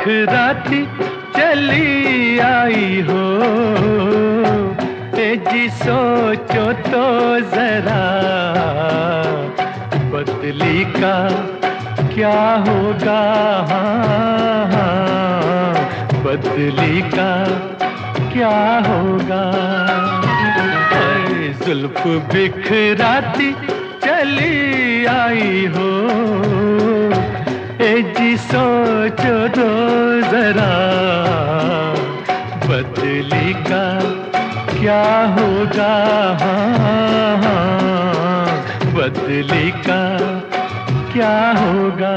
बिखराती चली आई हो। ए जी सोचो तो जरा बदली का क्या होगा, बदली का क्या होगा। जुल्फ बिखराती चली आई हो। ए जी सोचो तो जरा बदली का क्या होगा, बदली का क्या होगा।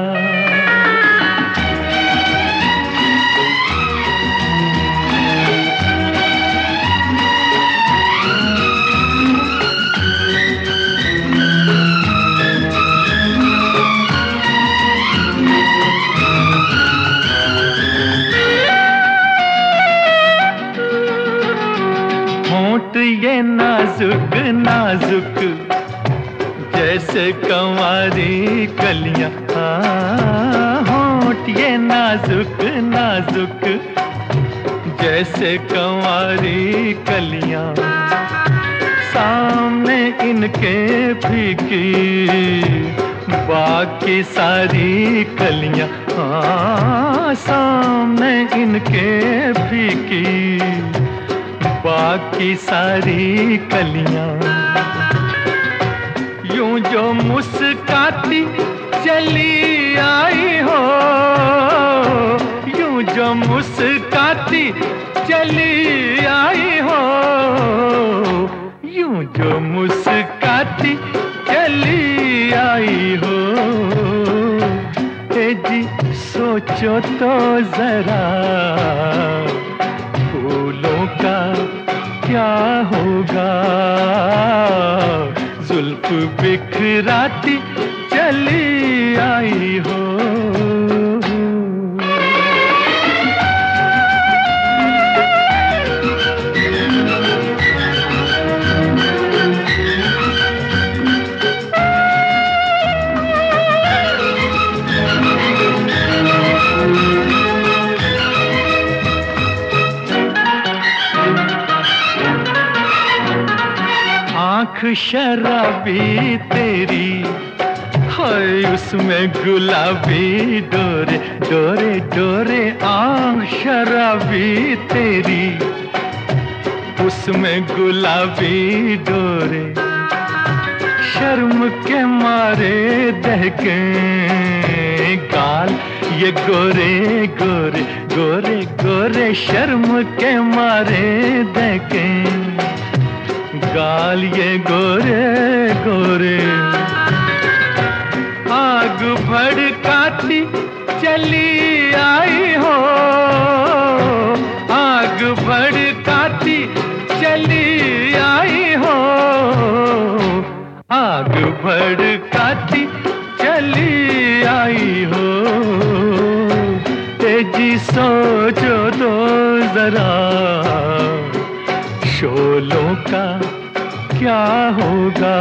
होंठ ये नाजुक नाजुक जैसे कंवारी कलियां, होंठ ये नाजुक नाजुक जैसे कंवारी कलियां। सामने इनके फीकी बाकी सारी कलियां, सामने इनके फीकी बाकी सारी कलियां। यूं जो मुस्काती चली आई हो, यूं जो मुस्काती चली आई हो, यूं जो मुस्काती चली आई हो। ए जी सोचो तो जरा फूलों का क्या होगा, जुल्फ बिखराती चली आई हो। आँख शराबी तेरी है, उसमें गुलाबी डोरे डोरे डोरे। आँख शराबी तेरी उसमें गुलाबी डोरे। शर्म के मारे दहके गाल ये गोरे गोरे गोरे गोरे। शर्म के मारे दहके गाल ये गोरे गोरे। आग भड़काती चली आई हो, आग भड़काती चली आई हो, आग भड़काती चली आई हो। तेजी सोचो तो जरा शोलों का क्या होगा,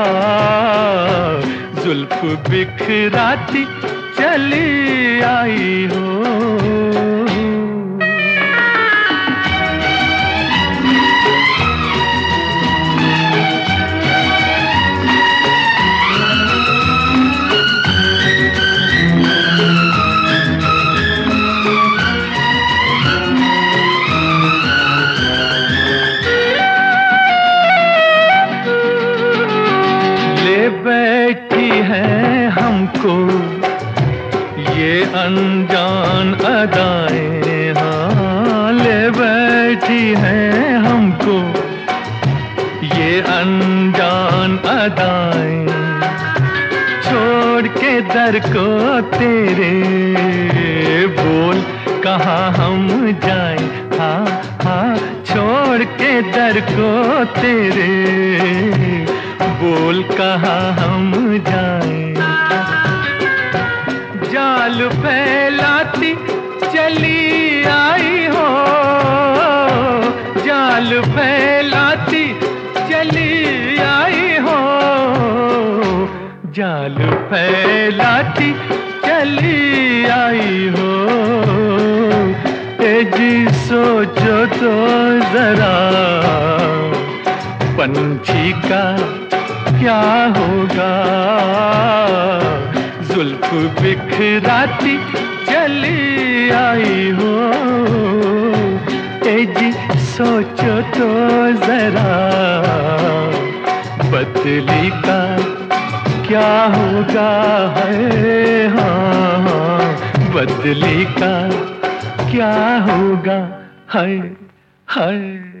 जुल्फ बिखराती चली आई हो। बैठी है हमको ये अनजान अदाएं, हाँ ले बैठी है हमको ये अनजान अदाएं। छोड़ के दर को तेरे बोल कहाँ हम जाएं, हाँ हाँ छोड़ के दर को तेरे बोल कहाँ हम जाएं। जाल फैलाती चली आई हो, जाल फैलाती चली आई हो, जाल फैलाती चली आई हो। ए जी सोचो तो जरा पंछी का क्या होगा, जुल्फ बिखराती चली आई हो। ए जी सोचो तो जरा बदली का क्या होगा है, हाँ बदली का क्या होगा है, है।